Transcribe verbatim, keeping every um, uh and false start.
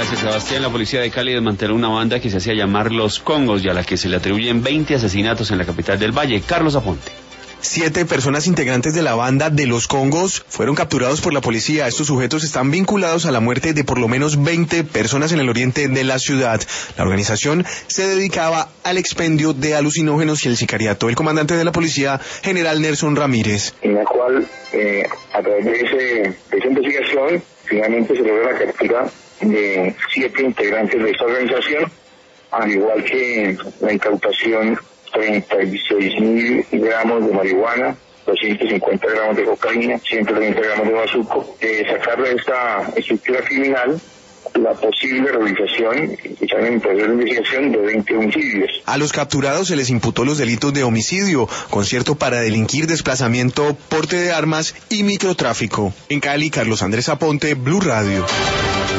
Gracias, Sebastián. La policía de Cali desmanteló una banda que se hacía llamar Los Congos y a la que se le atribuyen veinte asesinatos en la capital del Valle. Carlos Aponte. Siete personas integrantes de la banda de Los Congos fueron capturados por la policía. Estos sujetos están vinculados a la muerte de por lo menos veinte personas en el oriente de la ciudad. La organización se dedicaba al expendio de alucinógenos y el sicariato. El comandante de la policía, general Nelson Ramírez. En la cual, eh, a través de, ese, de esa investigación, finalmente se logra la captura de siete integrantes de esta organización, al igual que la incautación treinta y seis mil gramos de marihuana, doscientos cincuenta gramos de cocaína, ciento treinta gramos de bazuco. Eh, sacar de esta estructura criminal la posible realización, echar en proceso de investigación de veinte homicidios. A los capturados se les imputó los delitos de homicidio, concierto para delinquir, desplazamiento, porte de armas y microtráfico. En Cali, Carlos Andrés Aponte, Blue Radio.